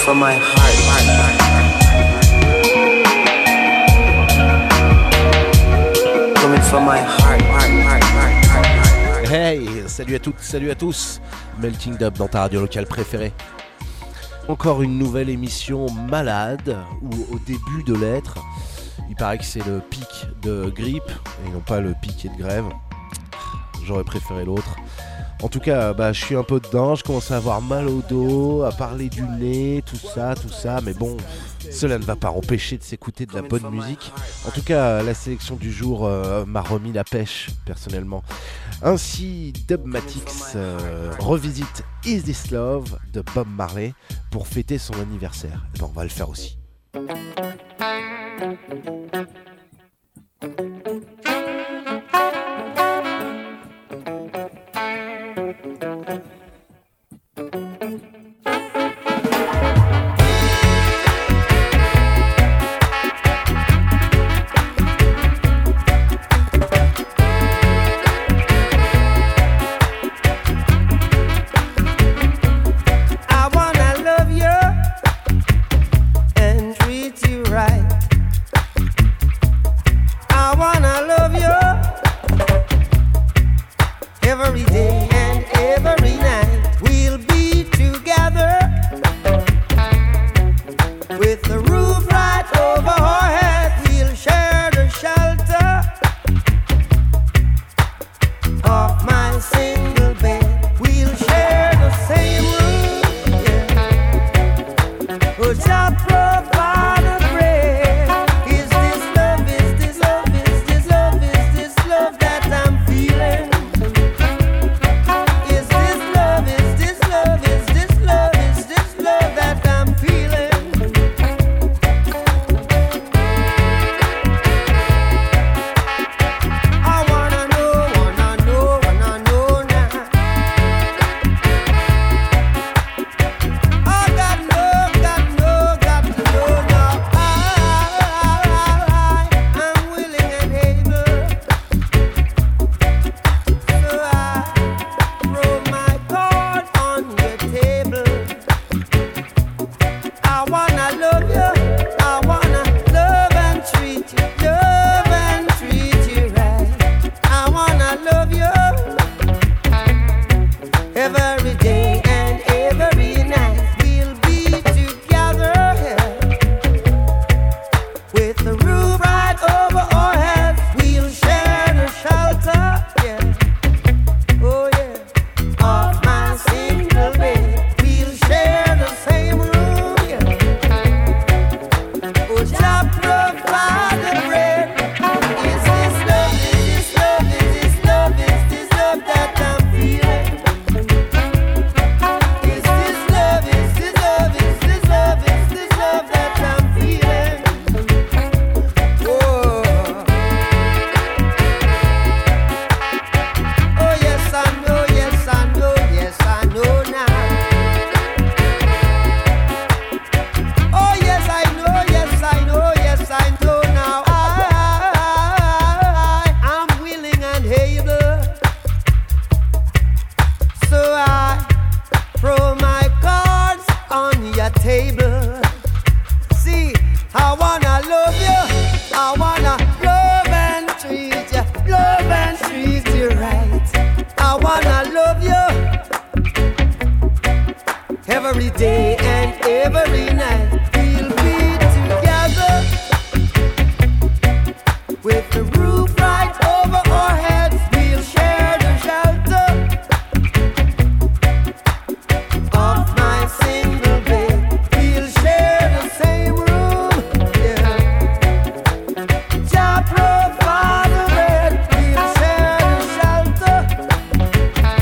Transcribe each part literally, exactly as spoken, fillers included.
from my heart. Coming from my heart. Hey, salut à toutes, salut à tous. Melting Dub dans ta radio locale préférée. Encore une nouvelle émission malade, ou au début de l'être. Il paraît que c'est le pic de grippe, et non pas le pic de grève. J'aurais préféré l'autre. En tout cas, bah, je suis un peu dedans, je commence à avoir mal au dos, à parler du nez, tout ça, tout ça, mais bon, cela ne va pas empêcher de s'écouter de la bonne musique. En tout cas, la sélection du jour euh, m'a remis la pêche, personnellement. Ainsi, Dubmatix euh, revisite Is This Love de Bob Marley pour fêter son anniversaire. Et ben, on va le faire aussi.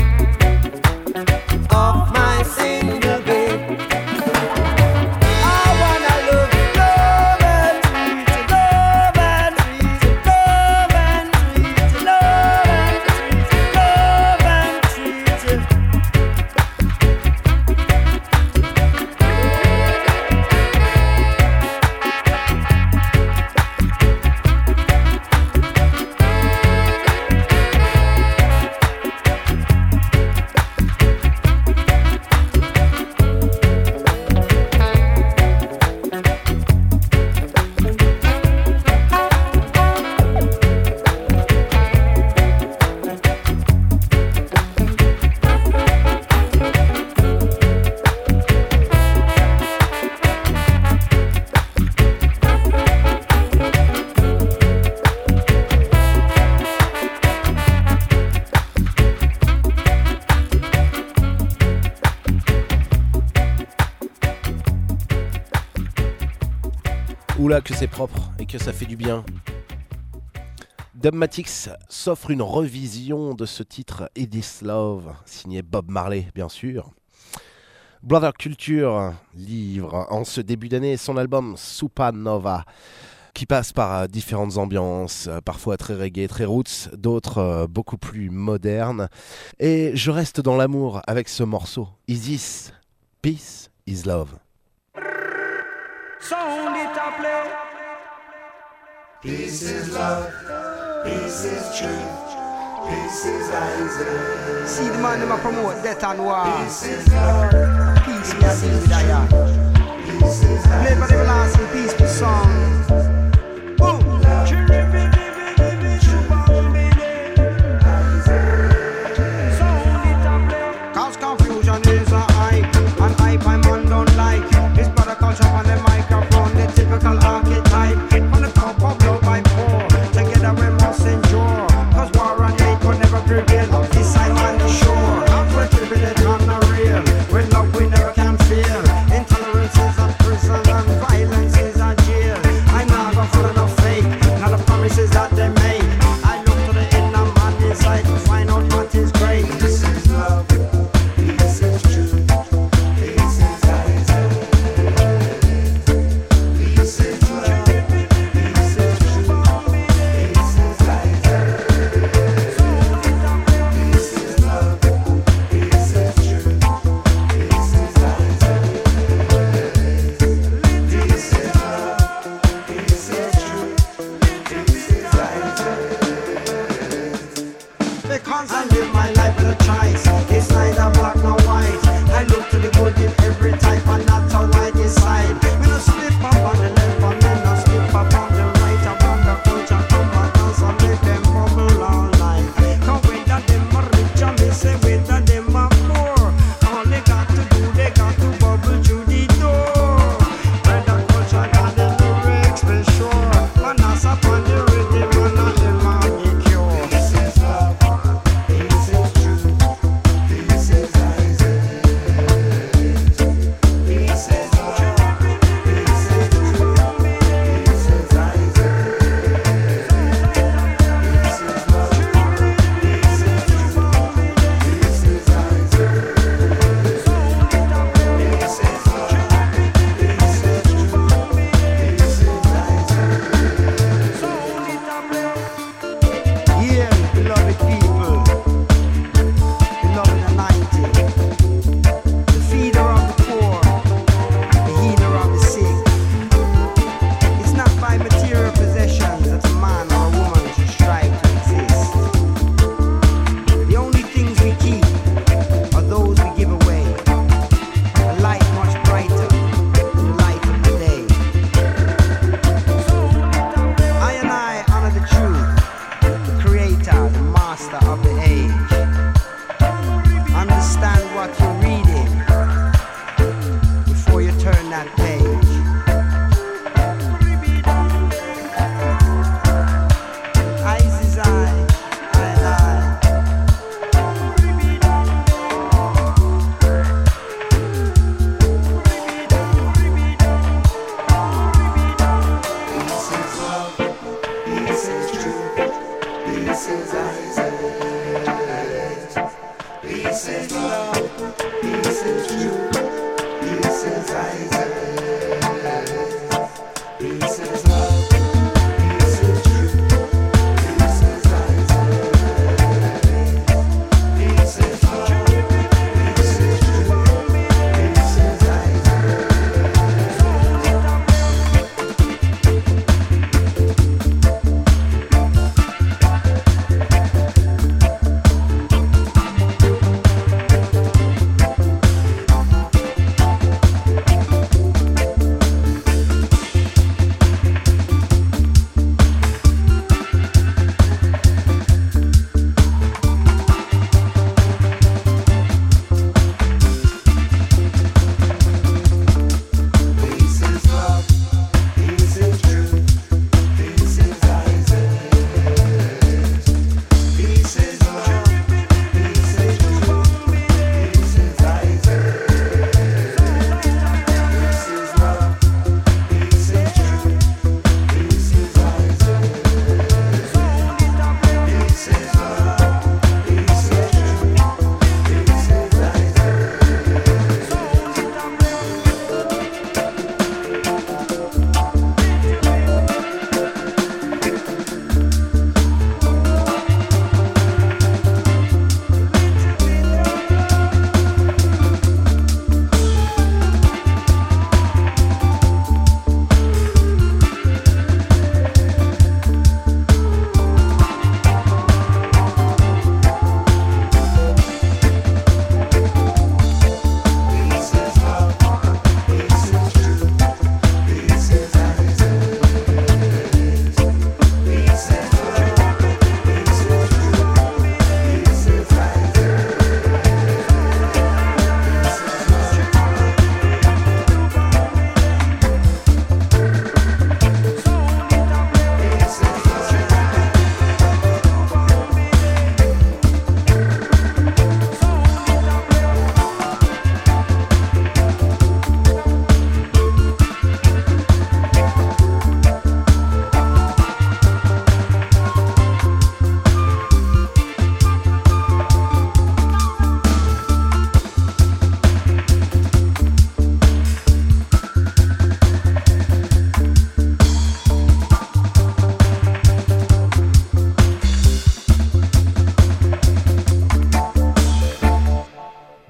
I Oula que c'est propre et que ça fait du bien. Dubmatix s'offre une revision de ce titre It Is Love, signé Bob Marley bien sûr. Brother Culture livre en ce début d'année son album Supernova, qui passe par différentes ambiances, parfois très reggae, très roots, d'autres beaucoup plus modernes. Et je reste dans l'amour avec ce morceau. Is this Peace is Love? Sound it a play. Peace is love, peace is truth, peace is Isaac. See the man them a promote death and war. Peace is love, Peace me a deal with a yard. peace is Play for the everlasting peaceful song. Boom. Cause confusion is a hype, and hype I man don't like. It's but a culture on the microphone, the typical archetype. On the cup of love I pour, together we must endure. Cause war and hate will never prevail on this side on the shore. We're keeping it on the real, with love we never can feel. Intolerance is a prison and violence is a jail. I now go for enough fake, not the promises that they make. I look to the inner man inside to find out what is great. Peace is love, peace is truth, peace is Isaac. Peace is love, peace is truth, peace is Isaac. Peace is love, peace is truth, peace is Isaac. Peace is love, peace is truth, peace is Isaac. Because I live my life with a choice. It's neither black nor white. I look to the good in every type, and that's how I decide. We don't slip up on the left, and then I slip up on the right. Upon the culture, come and dance and make them bubble all night. Cause whether them are rich and they say whether them are poor, all they got to do, they got to bubble through the door. Whether culture got the lyrics, be sure. Man, that's upon the rhythm, and not the manicure. Peace is love, peace is truth, peace is Isaac. Peace is love, peace is truth, peace is Isaac. Peace is love, peace is truth, peace is Isaac. Peace is love, peace is truth, peace is Isaac. Yeah, beloved people, beloved anointed, the feeder of the poor, the healer of the sick. It's not by material possessions that a man or a woman should strive to exist. The only things we keep are those we give away. A light much brighter than the light of the day. I and I honor the truth, the creator, the master of the age. Understand what you're reading before you turn that page. Eyes is eye, eye and eye. Peace is love, peace is truth, peace is Isaac. Peace is love, peace is truth, peace is Isaac. Peace is love, peace is truth, peace is Isaac. Peace is love, peace is truth, peace is Isaac.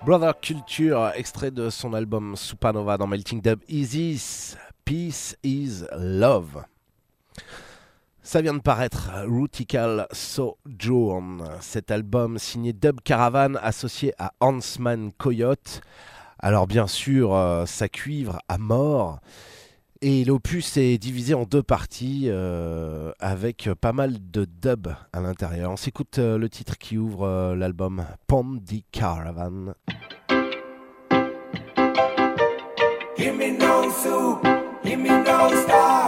Brother Culture, extrait de son album Supernova dans Melting Dub Easy, Peace is Love. Ça vient de paraître, Rutical Sojourn, cet album signé Dub Caravan associé à Huntsman Coyote. Alors bien sûr, euh, ça cuivre à mort. Et l'opus est divisé en deux parties euh, avec pas mal de dub à l'intérieur. On s'écoute euh, le titre qui ouvre euh, l'album, Pond the Caravan. Give me no soup, give me no star.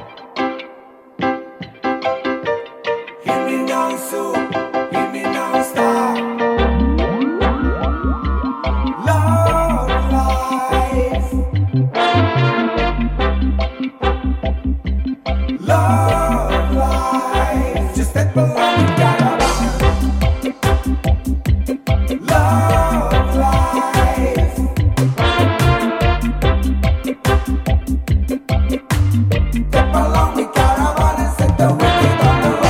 Give me no soup, give me no star. Love life. Love life. Just step along the caravan. Love life. Step along the caravan and set the wicked on the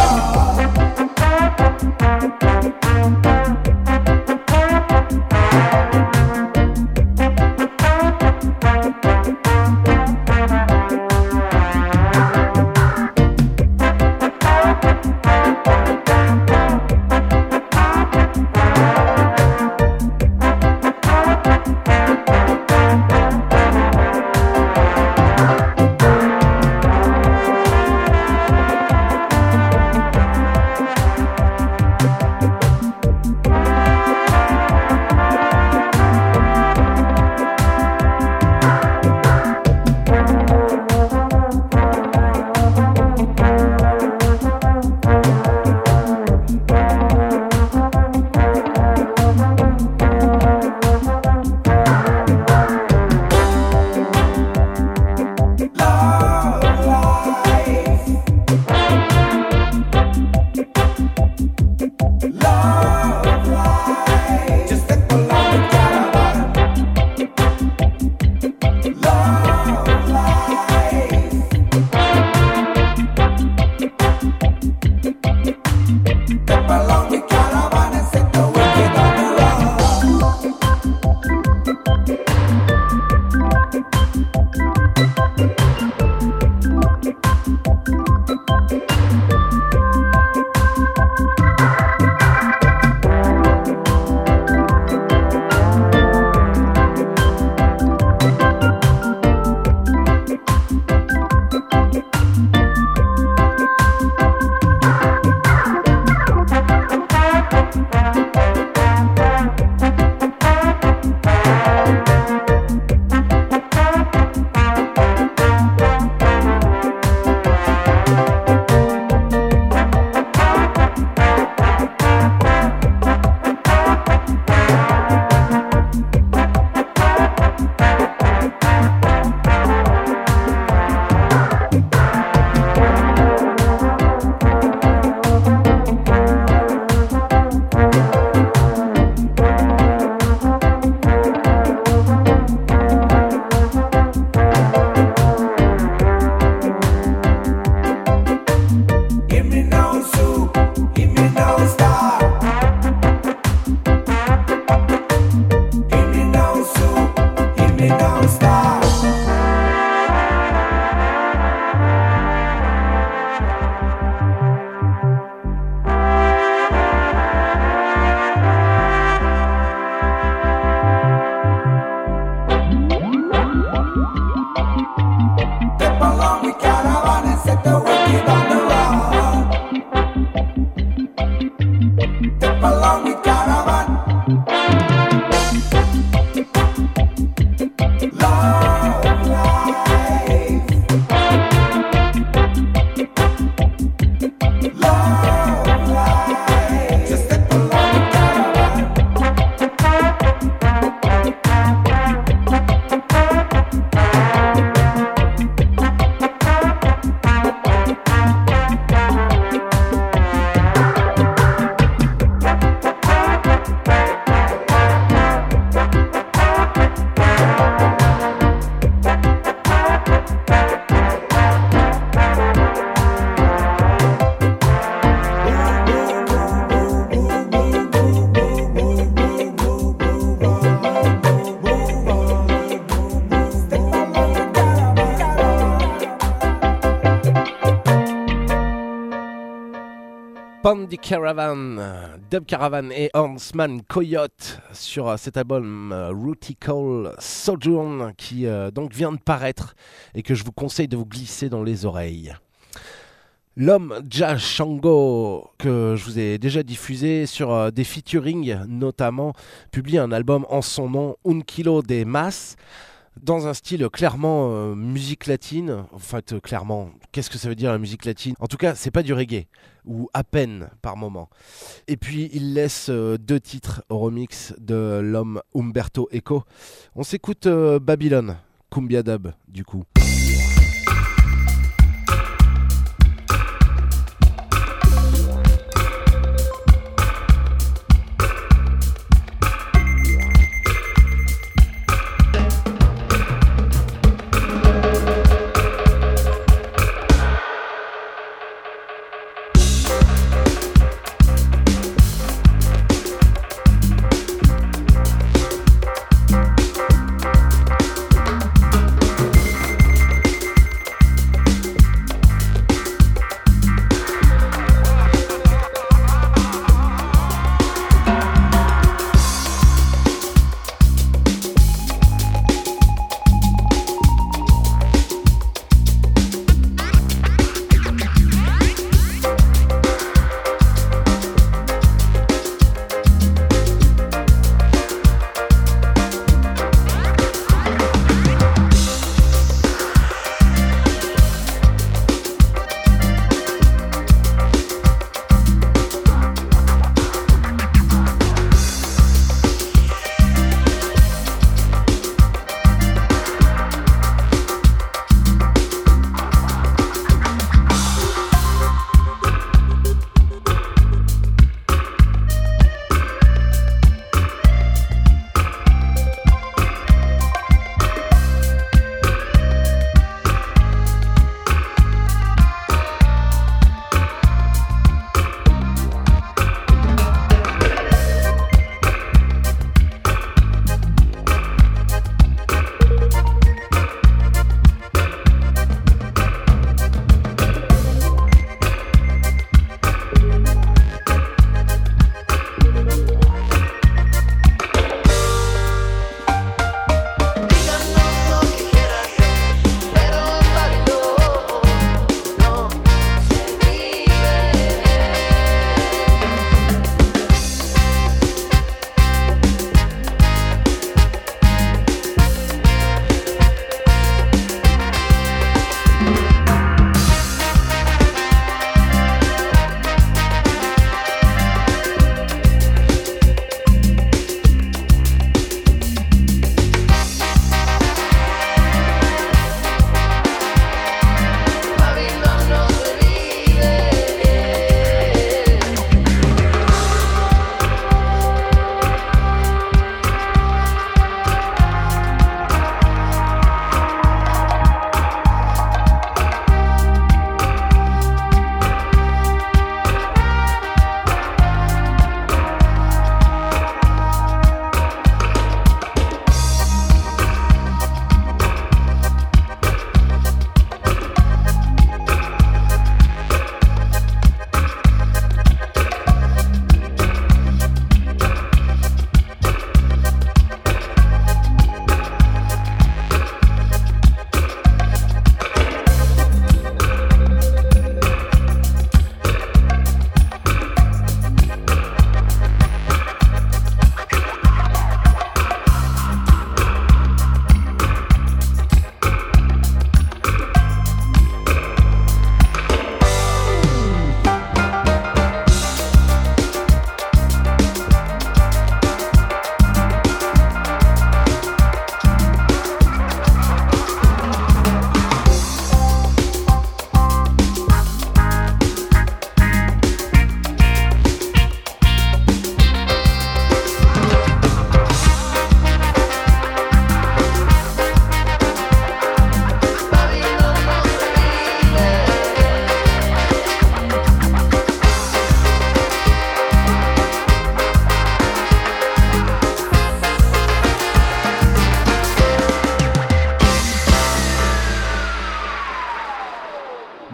Caravan, Dub Caravan et Hornsman Coyote sur cet album euh, Rutical Sojourn qui euh, donc vient de paraître et que je vous conseille de vous glisser dans les oreilles. L'homme Jah Shango, que je vous ai déjà diffusé sur euh, des featuring notamment, publie un album en son nom, Un Kilo de Mas, dans un style clairement euh, musique latine. En fait, euh, clairement, qu'est-ce que ça veut dire la musique latine ? En tout cas, c'est pas du reggae, ou à peine par moment. Et puis, il laisse euh, deux titres au remix de l'homme Umberto Eco. On s'écoute euh, Babylone, Cumbia Dub, du coup. We'll be right back.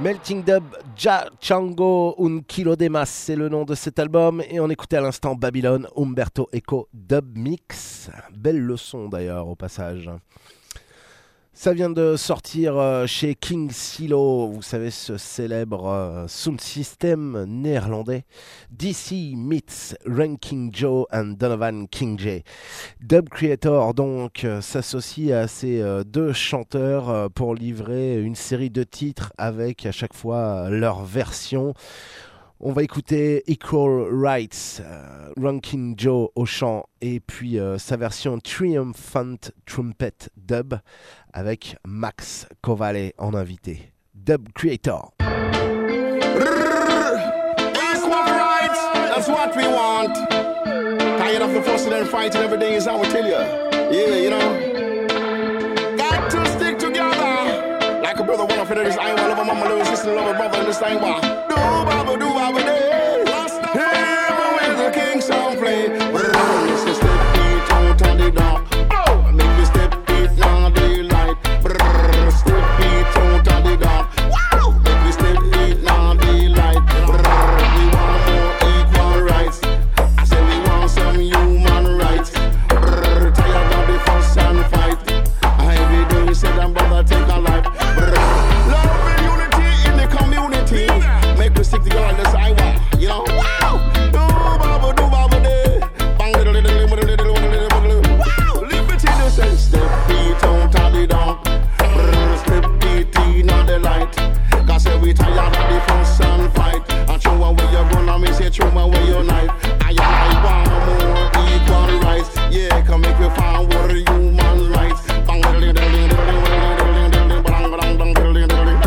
Melting Dub, Ja Chango un kilo de mas, c'est le nom de cet album. Et on écoutait à l'instant Babylone, Umberto Eco Dub Mix. Belle leçon d'ailleurs au passage. Ça vient de sortir chez King Silo, vous savez, ce célèbre sound system néerlandais. D C meets Ranking Joe and Donovan King J. Dub Creator donc s'associe à ces deux chanteurs pour livrer une série de titres avec à chaque fois leur version. On va écouter Equal Rights, euh, Ranking Joe au chant et puis euh, sa version Triumphant Trumpet Dub avec Max Kovale en invité. Dub Creator. Equal rights, that's what we want. Tired of the fussing and fighting every day is how we tell you. Yeah, you know. Got to stick together. Like a brother, one of this I love a mama, little sister, love a brother in this time. Do baba, do baba day. Here with the king song play. Brrr, so step feet out on the dock. Make you step feet now daylight. Brrr, step feet out on the dock. Make you step feet now daylight. Brrr, we want more equal rights. I say we want some human rights. Brrr, tired of the fuss and fight. Every day said I'm brother take a life. Brrr, love and unity in the community. Make we stick together on this highway, you know. Wow, do baba do baba day. Bang little little little little little little. Wow, liberty to say step feet out of the dark. Brrr, step feet in the light. Cause say we tired of the fuss and fight. And show away your gun and me say throw away your knife. I I want more equal rights. Yeah, come make we find what human rights. Bang little little little little little little. Bang bang bang little little little.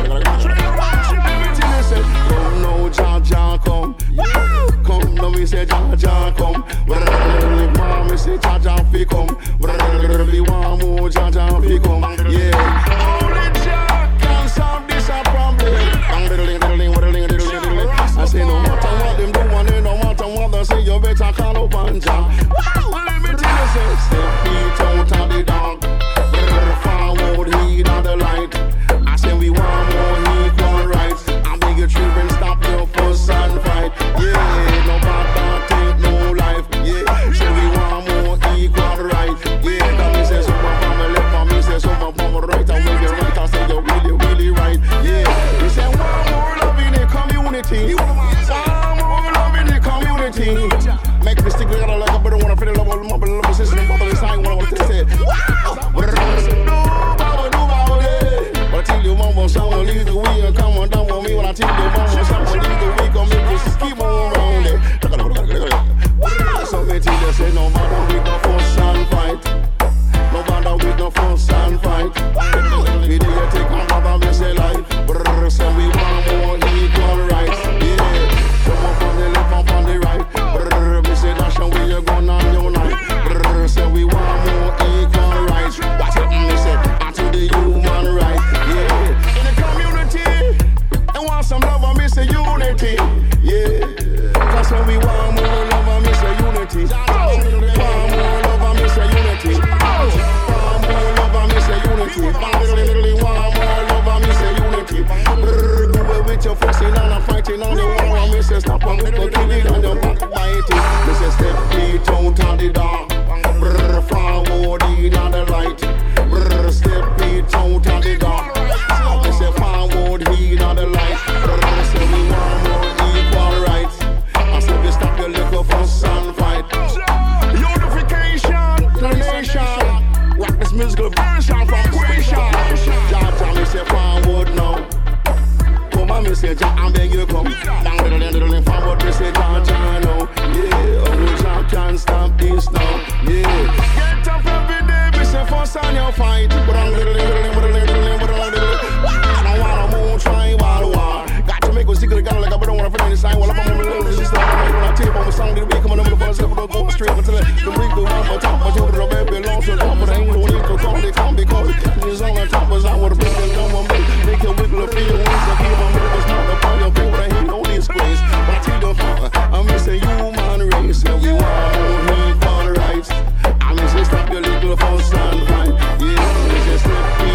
Come now, Jah Jah come. Come now, me say Jah Jah come. Mama, me say Jah Jah fi come. We want more Jah Jah fi come. Yeah. Only Jah can solve this a problem. I say no matter what them do, and no matter what they say, you better call up on Jah. Let me tell you, say step feet out of the dark. Forward, heed of the light. I say we want more equal rights. Your children stop your fuss and fight. Yeah, no bad take no life. Yeah, so we want more equal rights. Yeah, that me say super family, for me say super power right. And when you're right, I say you're really, really right. Yeah, we say one more love in the community. One more love in the community. Make me stick together like a better one. I feel the love of my love system. Bubble inside what I want to say. Wow, but till your mama sound leave the way and come on down on me when I tell your mama sound leave the way, come make you keep on around it. So me tell you say no matter with no fuss and fight. No matter with no fuss and fight. We do you take my brother me say life. Brrr, say we want more equal rights. Yeah, come up on the left up on the right. Brrr, me say dash and where you gonna unite. Brrr, say we want more equal rights. Watch it, me say unto the human right. Yeah, in the community, and want some love and miss a unity. Yeah, cause when we want more love and miss a unity. Want more love and miss a unity. Want more love and miss a unity. Want more love and miss a unity. Brrr, do it with your fussing and a fighting on the war and miss a stop and with the killing and your backbiting. Miss a step feet out of the dark. Brrr, forward in the light. Brrr, step feet out of the dark. I say forward in the light. Brrr, say we want more equal rights. I say we stop your little fuss and fight. Unification, the nation. Rock this musical version from creation. Jah Jah me say forward now. Come on me say Jah and beg you come. Bang little little little forward me say Jah Jah now. Yeah, oh Jah can't stop this now. Yeah, get up every day me say fuss and you fight. Bang little little little little little little. I don't wanna move try while war. Got to make us stick together like I don't wanna finish sign while I'm on my little sister. When I tape on my song, the week come on the first level, go straight until the week go on my top. My children are baby long so long, but I ain't no need to come. They come because it's on the top as I would have been come on me. Make your wiggle up in your wings. I keep on moving, it's not the point of people. I ain't no disgrace. But I tell you, I'm miss a human race. And we want more equal rights. I miss a stop your little fuss and fight. Yeah, it's just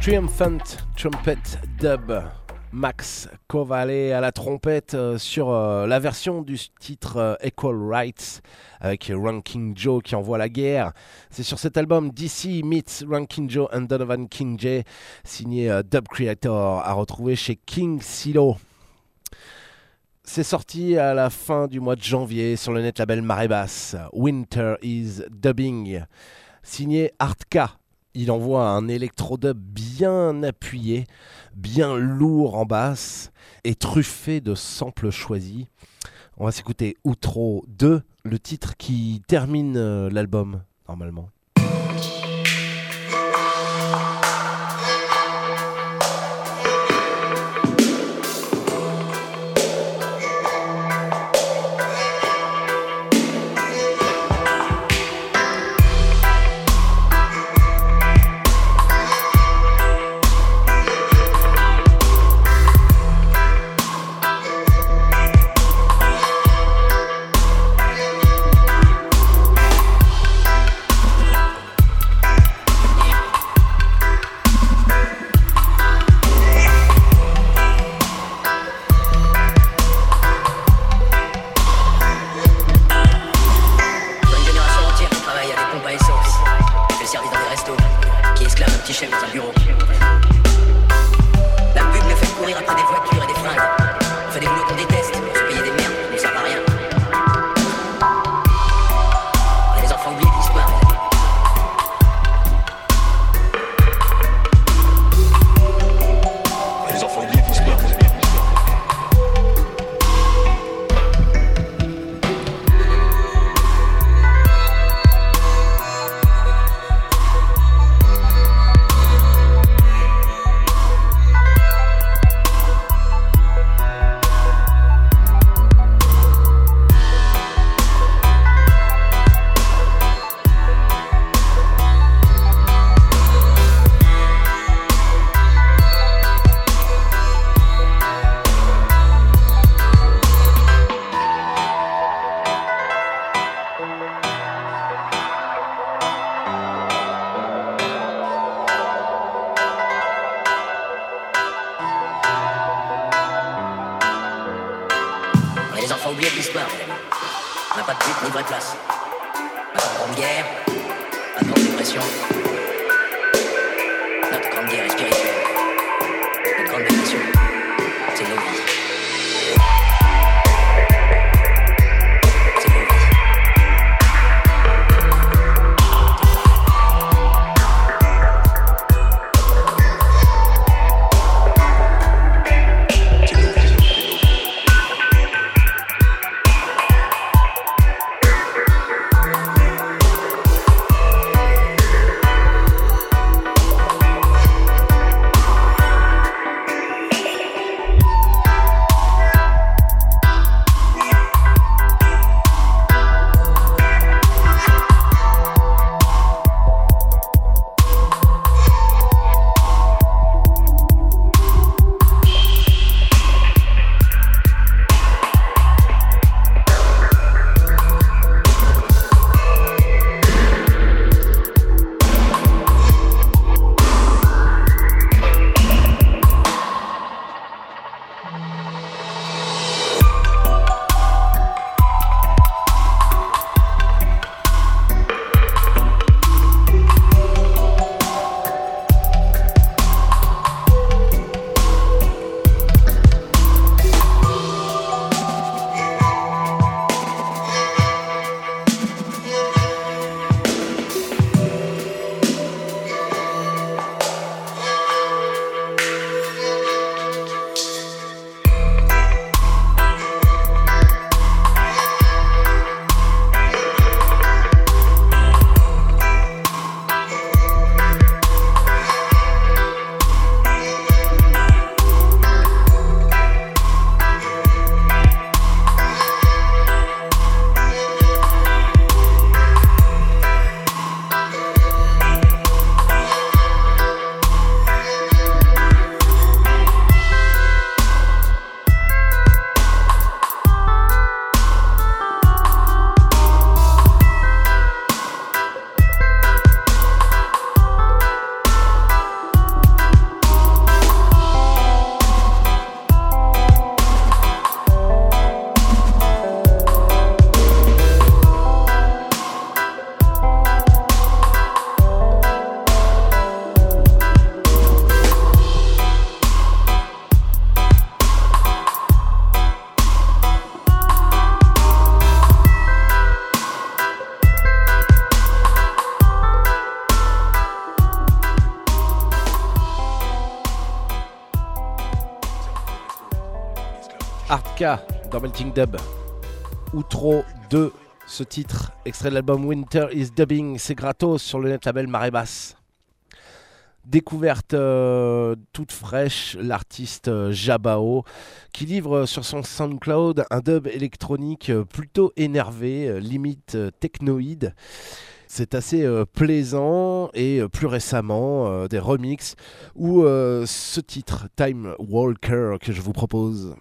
Triumphant Trumpet Dub. Max Kovale à la trompette euh, sur euh, la version du titre euh, Equal Rights avec Ranking Joe qui envoie la guerre. C'est sur cet album D C meets Ranking Joe and Donovan King J, signé euh, Dub Creator, à retrouver chez King Silo. C'est sorti à la fin du mois de janvier sur le net label Marée Basse. Winter is Dubbing, signé Artka. Il envoie un électro-dub bien appuyé, bien lourd en basse et truffé de samples choisis. On va s'écouter Outro deux, le titre qui termine euh, l'album normalement. Hardka dans Melting Dub. Outro deux, ce titre, extrait de l'album Winter is Dubbing, c'est gratos sur le net label Marée Basse. Découverte euh, toute fraîche, l'artiste euh, Jabao, qui livre sur son SoundCloud un dub électronique euh, plutôt énervé, euh, limite euh, technoïde. C'est assez euh, plaisant et euh, plus récemment euh, des remixes ou euh, ce titre Time Walker que je vous propose.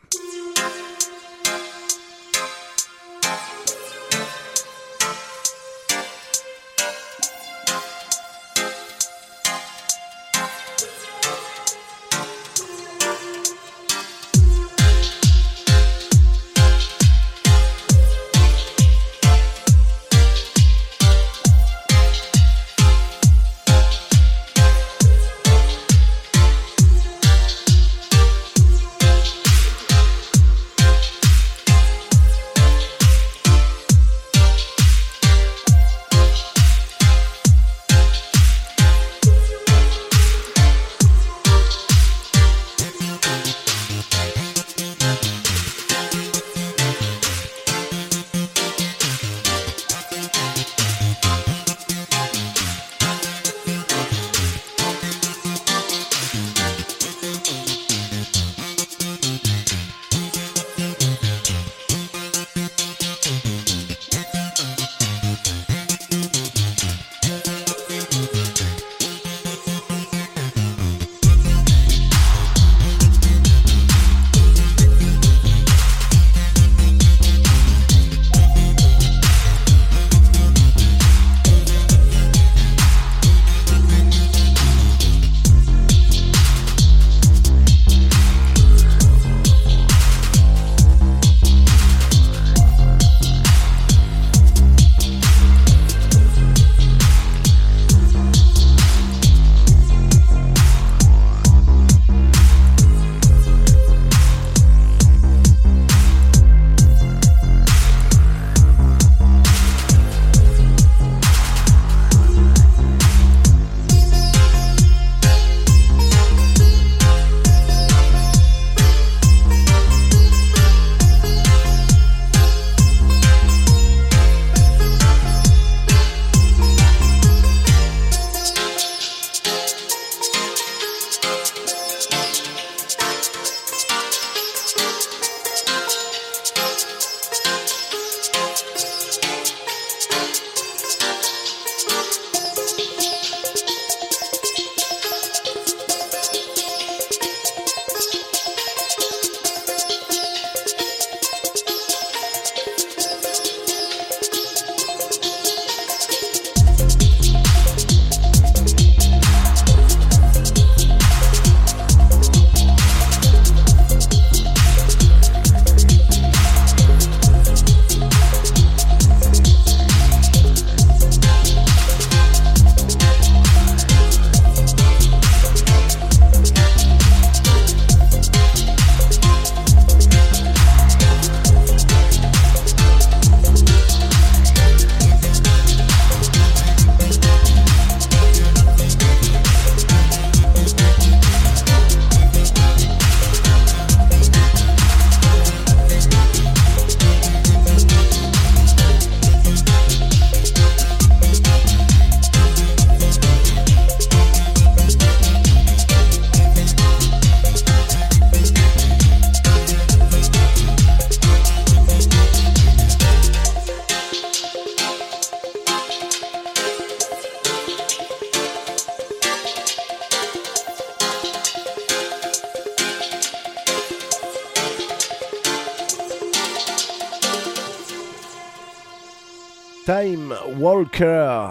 Time Walker,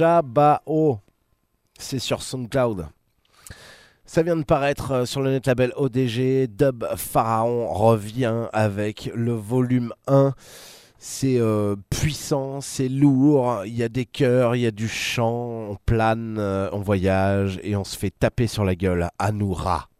Jabao, c'est sur SoundCloud. Ça vient de paraître sur le net label O D G. Dub Pharaon revient avec le volume un. C'est euh, puissant, c'est lourd, il y a des chœurs, il y a du chant, on plane, euh, on voyage et on se fait taper sur la gueule à Noura.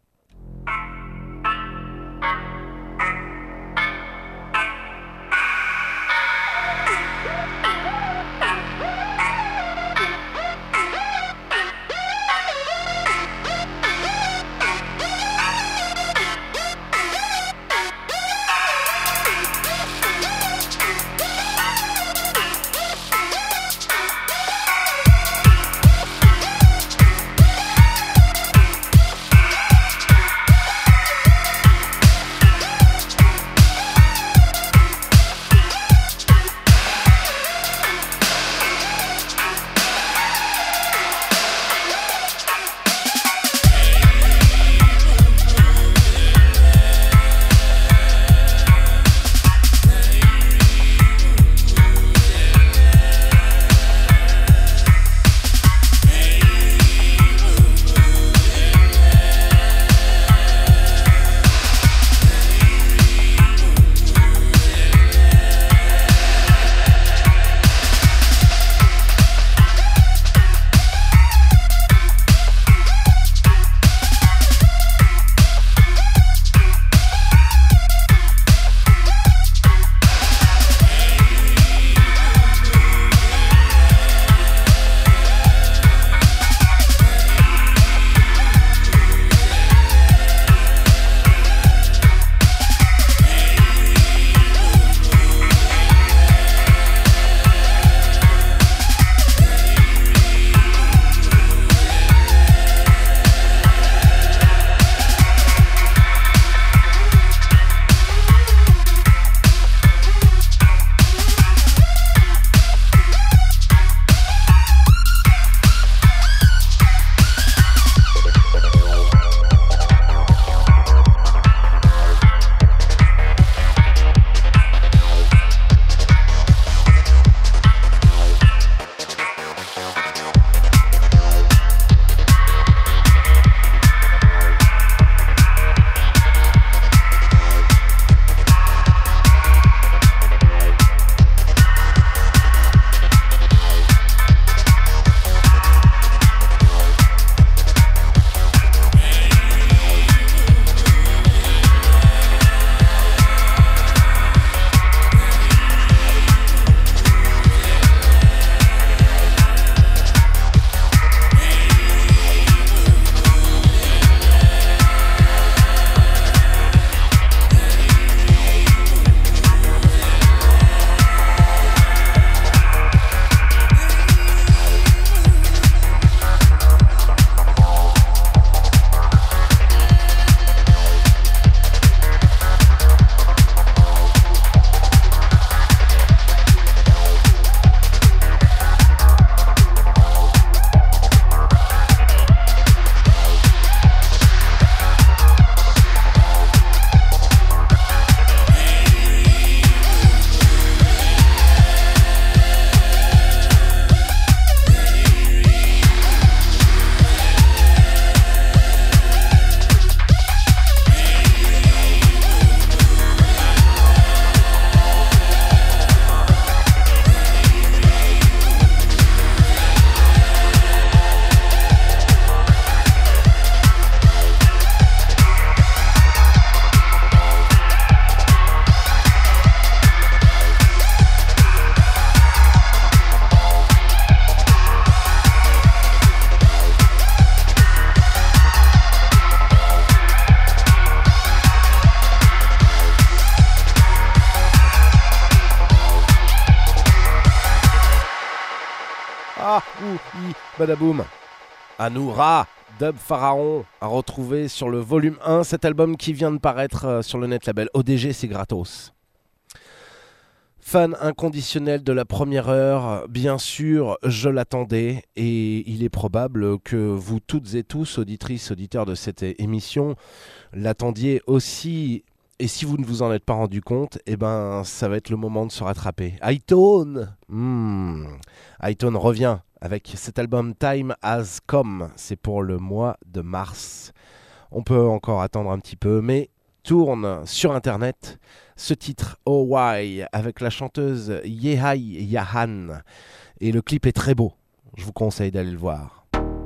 I, badaboum. Anoura, Dub Pharaon, à retrouver sur le volume un, cet album qui vient de paraître sur le net label O D G, c'est gratos. Fan inconditionnel de la première heure, bien sûr, je l'attendais et il est probable que vous toutes et tous, auditrices, auditeurs de cette émission, l'attendiez aussi. Et si vous ne vous en êtes pas rendu compte, eh ben, ça va être le moment de se rattraper. Hi-Tone hmm. Hi-Tone revient avec cet album Time Has Come, c'est pour le mois de mars. On peut encore attendre un petit peu, mais tourne sur internet ce titre Oh Why avec la chanteuse Yehai Yahan et le clip est très beau, je vous conseille d'aller le voir.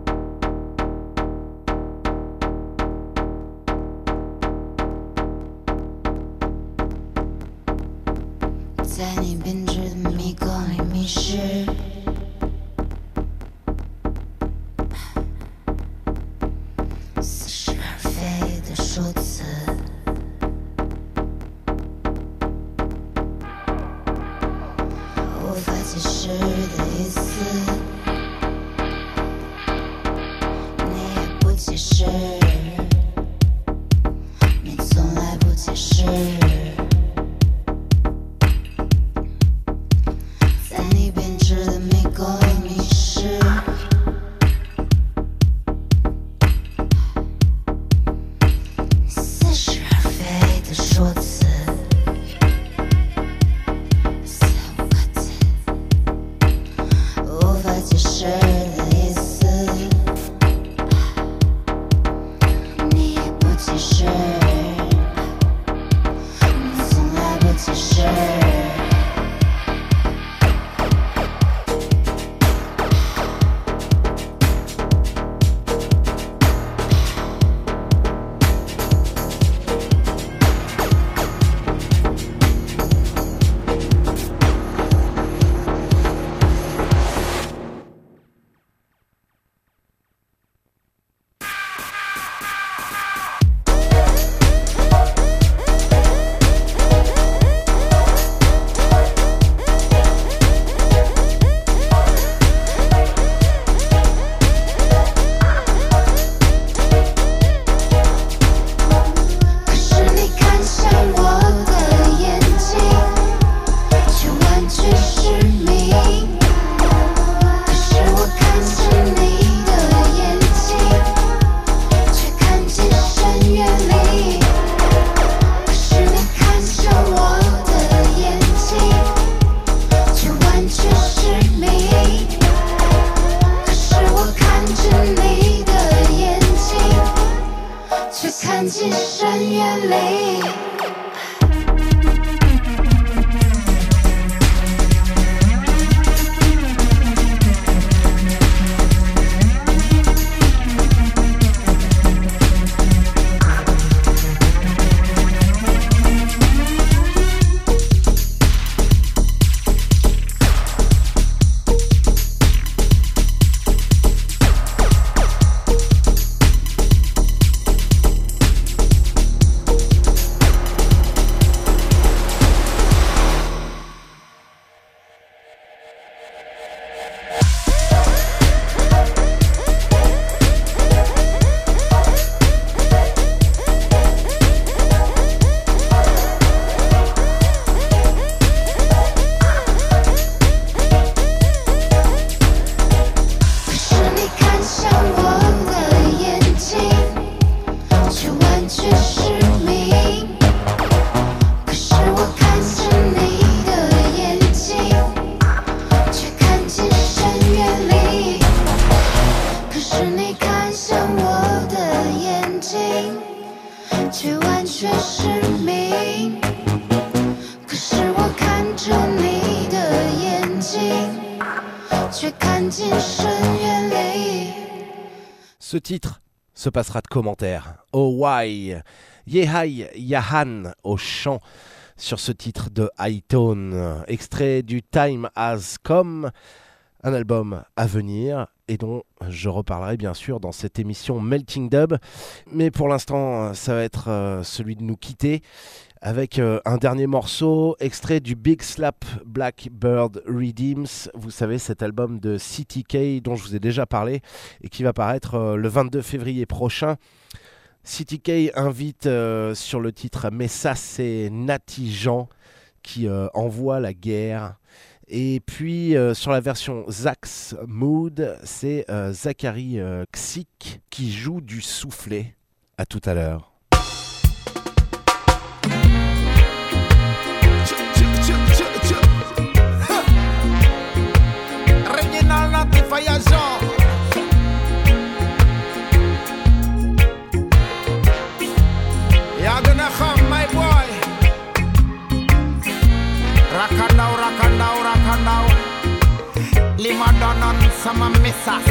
Ce titre se passera de commentaires. Oh why Yehai Yahan au chant sur ce titre de Hi-Tone, extrait du Time Has Come, un album à venir et dont je reparlerai bien sûr dans cette émission Melting Dub. Mais pour l'instant, ça va être euh, celui de nous quitter avec euh, un dernier morceau extrait du Big Slap Blackbird Redeems. Vous savez, cet album de C T K dont je vous ai déjà parlé et qui va paraître euh, le vingt-deux février prochain. C T K invite euh, sur le titre « Mais ça c'est Natty Jean » qui euh, envoie la guerre. Et puis euh, sur la version Zach's Mood, c'est euh, Zachary euh, Xick qui joue du soufflet. À tout à l'heure. Original Natty Fire Jean. You're gonna have my boy. Rakandau, rakandau, rakandau. Lima donon sama mesas.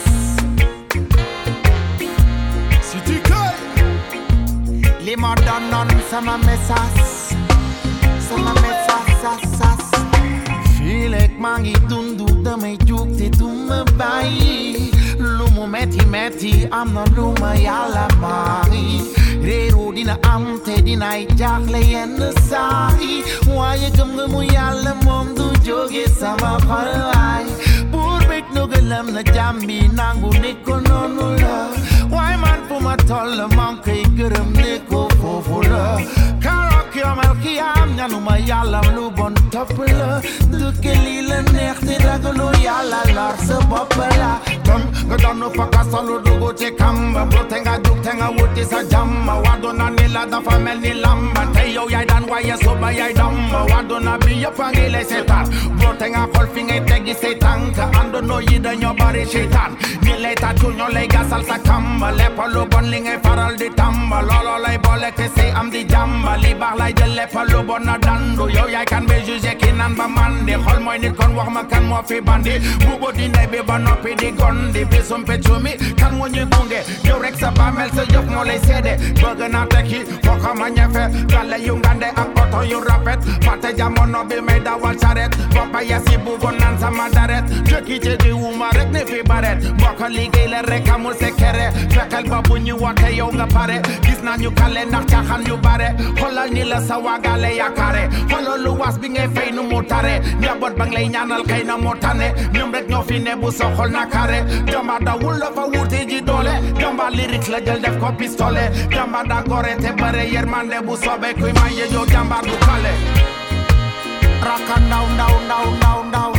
City K. Lima donon sama mesas. Sama mesas, sas, sas. Feel like mangi tundu damay juk te duma bayi. Lumu meti meti am na luma yalla mari. Reero dina am te dinay jaaxle yenn saay. Waaye gëm nga mu yàlla moom du jóge sama xol waay. Buur bit nugalam na jàmbi nangu ne ko noonu la. Waaye man fu ma toll man koy gërëm ne ko foofu la. Karok yomal xiyaam ñanuma yàlla lu bon topp la. Dëkke lii la neex te ragalu yàlla lor sa bopp la. Tam nga danu fakasalu dugu ci kamba. Bu te nga jug te nga wuti sa jàmm. Waduna ni la dafa mel ni lamba. Tey yow yaay daan waaye suba yaay damba. Waduna bi yëpp a ngi lay seetaan. Boo te nga xool fi ngay teggi say tànk. Àndandoo yi dañoo bari seytaan. Ñi lay tàccu ñoo lay gasal sa kamba. Lépp lu bon li ngay faral di tamba. Looloo lay boole te say am di jàmba. Li baax lay jël lépp lu bon na dandu. Yow yaay kan be jugé ki naan ba mandi. Xol mooy nit kon wax ma kan moo fi bandi. Buubu di ndey bi ba noppi di gondi. Bisum peccu mi kan moo ñu gunge. Yow rek sa bàmmeel sa jëf moo lay seede. Bëgg naa tekki fokk ma ñefe. Gale yu ngande ak oto yu rafet. Fàtte jamono bi may dawal saret. Boppa yasi buubu naan sama daret. Jëkki jëgi wuma rek ne fi baret. Mbokk liggéey la rek amul sekere. Fexeel ba bu ñu woote yow nga pare. Gis naa ñu kale ndax caaxaan yu bare. Xoolal ni la sa waagale yaakaare. Xoolal lu was bi ngay fay nu mu tare. Njaboot ba ngay ñaanal kay na mu tane. Ñoom rek ñoo fi ne bu sa xol na kare. Jamba da wul la fa wuute ji doole. Jamba lyrics la jël def ko pistolet. Jamba da gore te bare yermande bu sobe kuy ma yejo jamba du kale. Raka ndaw ndaw ndaw ndaw ndaw.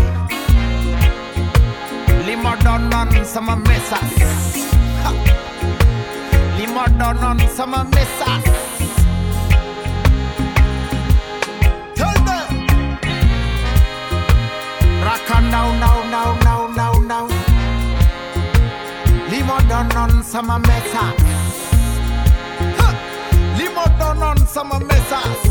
Li ma doonoon sama message. Li ma doonoon sama message. Tell them. Raka ndaw ndaw ndaw ndaw ndaw ndaw. Li ma doonoon sama message. Li ma doonoon sama message.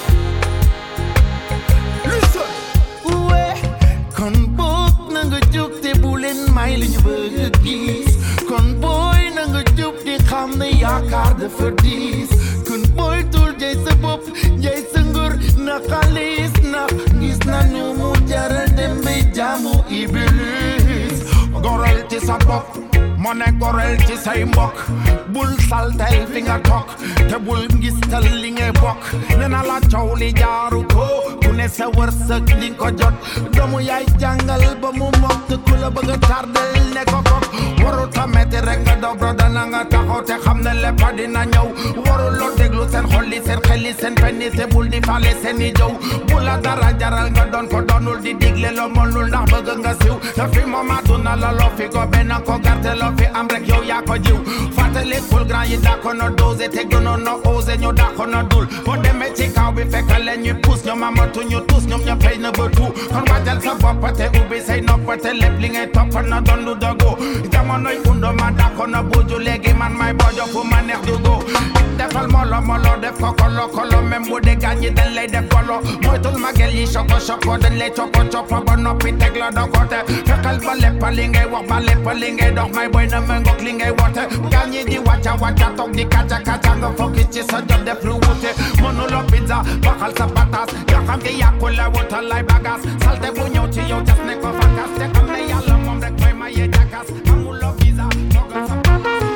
Listen. Uwe, kon boog na nga jóg te bu leen may li ñu bëgg a gis. Kon booy na nga jóg di xam ne yaakaar dafa diis. Kon booy tul jay sa bopp jay sa nguur na xaalis na gis nañu mu jaral dem ba jaamu Iblis. Gorel ci sa bopp. Mo ne gorel ci say mbokk. Bul saltel fi nga toog te bul ngistal li ngay bokk. Nee na la coow li jaaru ko ku ne sa wërsëg li nga ko jot. Doomu yaay jàngal ba mu mokk te ku la bëgg a tardel ne ko kok. Waru tamete rek nga dobro dana nga taxaw te xam ne lépp dina ñëw. Waru loo déglu seen xol li seen xel li seen penni te bul di fale seen i jëw. Bu la dara jaral nga doon ko doonul di digle loo mënul ndax bëgg nga siw. te fi moom àdduna la loo fi ko benn ko garte loo fi am rek yow yaa ko jiw. Fàttali kul grand yi dàqoon na dose te gënoon na osé ñu dàqoon na dul. Boo demee ci kaw bi fekk leen ñu pousse ñoom amatu ñu tous ñoom ñoo fay na ba tout. Kon waajal sa bopp te ubbi say nopp te lépp li ngay topp na doon lu dogo. Jamonoy undo ma dàqoon na buuju léegi man may bojo fu ma neex dugo. Defal molo molo def ko kolo kolo même bu dee gaañ ñi dañ lay def kolo. Moytul magel yi choko choko dañ lay coko coko ba noppi teg la do côté. Fexeel ba lépp li ngay wax ba lépp li ngay dox may boy na méngoog li ngay woote. Gaañ ñi di wàcca wàcca toog di kàcca kàcca nga fokki ci sa job def lu wute. Mënuloo pizza baxal sa pataas nga xam ki yàqu la wutal lay bagaas. Salte bu ñëw ci yow jas ne ko fakas te xam ne yàlla moom rek mooy maye jàkk Caracas, Mamulo visa, Mogan some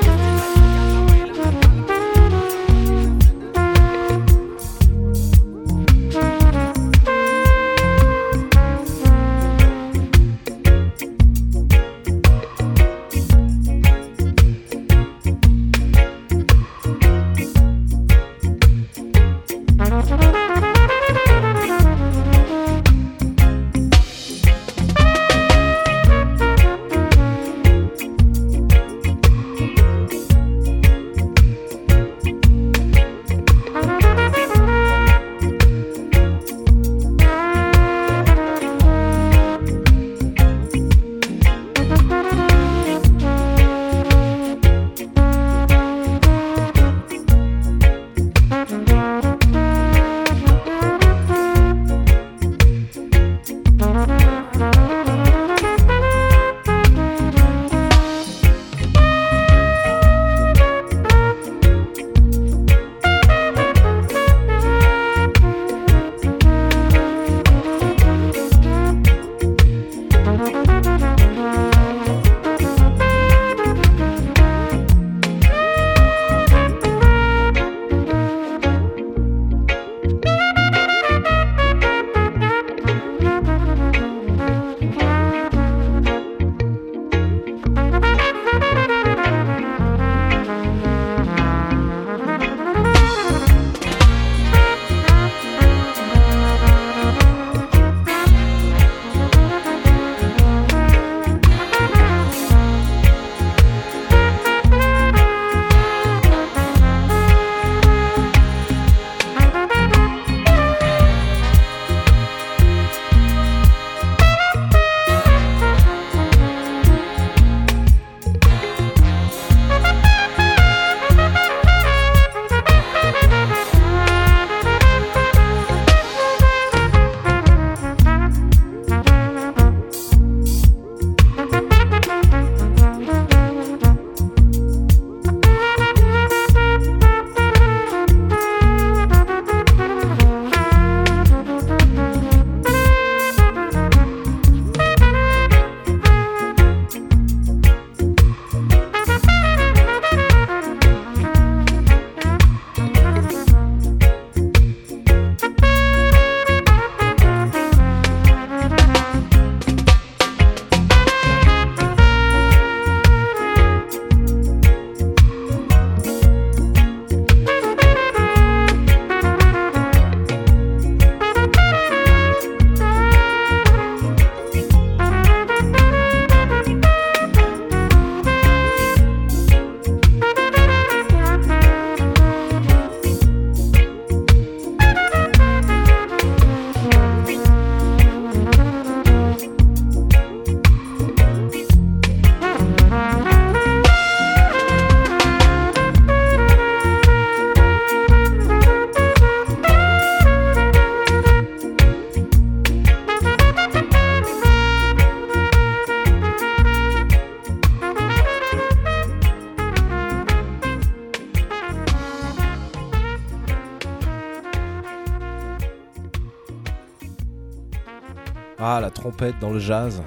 Ah, la trompette dans le jazz.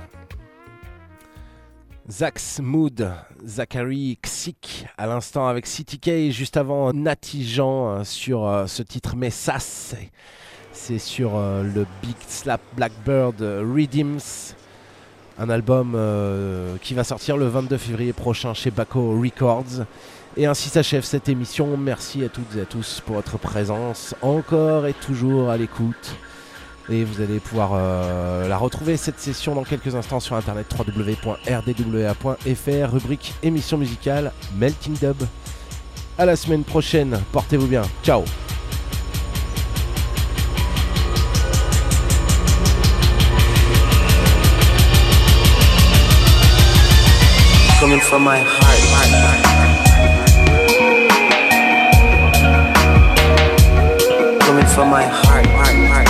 Zax Mood, Zachary Xick à l'instant avec C T K, juste avant Natty Jean sur euh, ce titre Messas. C'est sur euh, le Big Slap Blackbird Redeems, un album euh, qui va sortir le vingt-deux février prochain chez Baco Records. Et ainsi s'achève cette émission. Merci à toutes et à tous pour votre présence, encore et toujours à l'écoute. Et vous allez pouvoir euh, la retrouver cette session dans quelques instants sur internet w w w point r d w a point f r, rubrique émission musicale Melting Dub. À la semaine prochaine, portez-vous bien, ciao. Coming from my heart, coming from my heart, heart, heart.